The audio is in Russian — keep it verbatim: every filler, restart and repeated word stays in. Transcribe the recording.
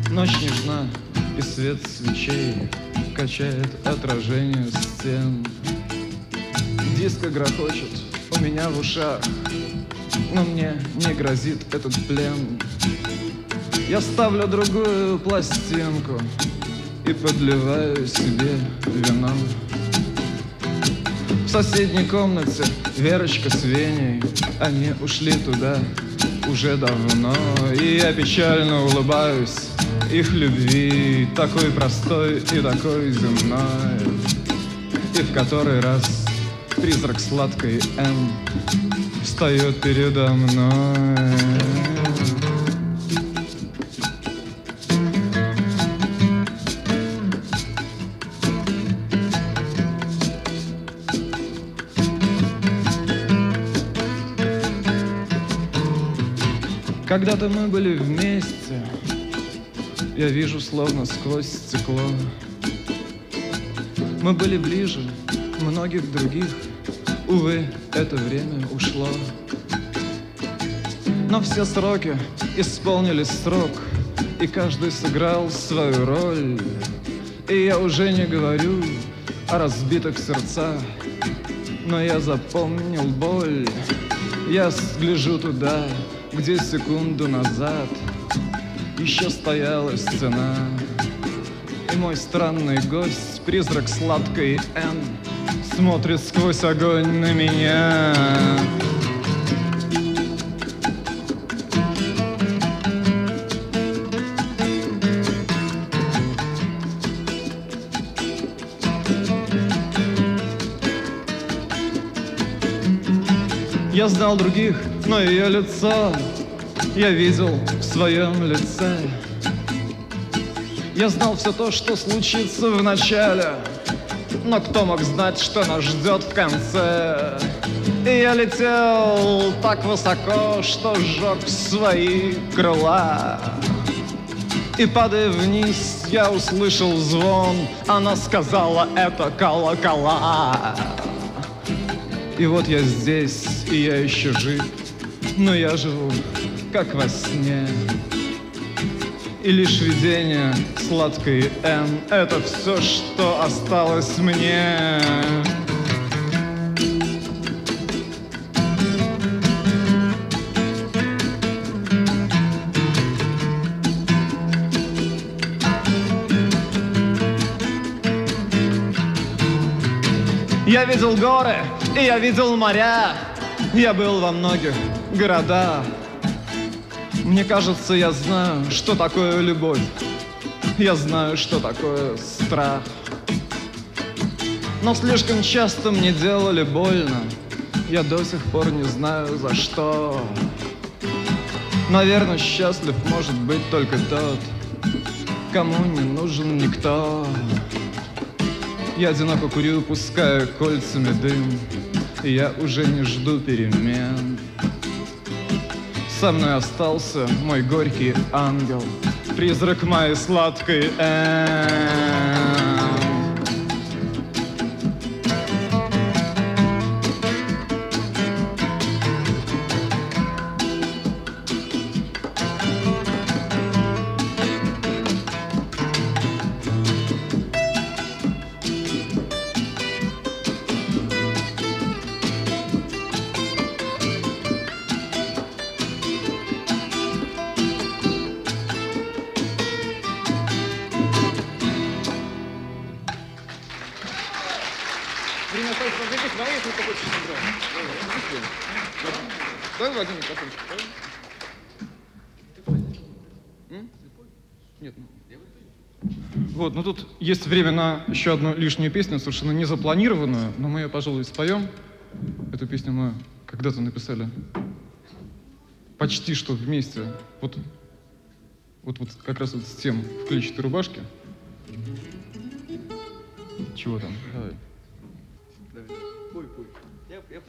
Ночь нежна, и свет свечей качает отражение стен. Диско грохочет у меня в ушах, но мне не грозит этот плен. Я ставлю другую пластинку и подливаю себе вино. В соседней комнате Верочка с Веней, они ушли туда уже давно. И я печально улыбаюсь их любви, такой простой и такой земной. И в который раз призрак сладкой М встает передо мной. Когда-то мы были вместе, я вижу словно сквозь стекло. Мы были ближе многих других, увы, это время ушло. Но все сроки исполнили срок, и каждый сыграл свою роль. И я уже не говорю о разбитых сердцах, но я запомнил боль. Я гляжу туда, где секунду назад еще стояла стена. И мой странный гость, призрак сладкой Н, смотрит сквозь огонь на меня. Я знал других, но ее лицо я видел в своем лице. Я знал все то, что случится в начале, но кто мог знать, что нас ждет в конце? И я летел так высоко, что сжег свои крыла. И падая вниз, я услышал звон. Она сказала, это колокола. И вот я здесь, и я еще жив, но я живу как во сне. И лишь видение сладкой Н — это все, что осталось мне. Я видел горы, и я видел моря, я был во многих городах. Мне кажется, я знаю, что такое любовь, я знаю, что такое страх. Но слишком часто мне делали больно, я до сих пор не знаю за что. Наверное, счастлив может быть только тот, кому не нужен никто. Я одиноко курю, пускаю кольцами дым, и я уже не жду перемен. Со мной остался мой горький ангел, призрак моей сладкой М. Давай возьмем микрофончик. Нет. Вот, ну тут есть время на еще одну лишнюю песню, совершенно не запланированную, но мы ее, пожалуй, споем. Эту песню мы когда-то написали почти что вместе. Вот, вот, вот как раз вот с тем в клетчатой рубашке. Чего там? Давай. Пой, пой. Я, я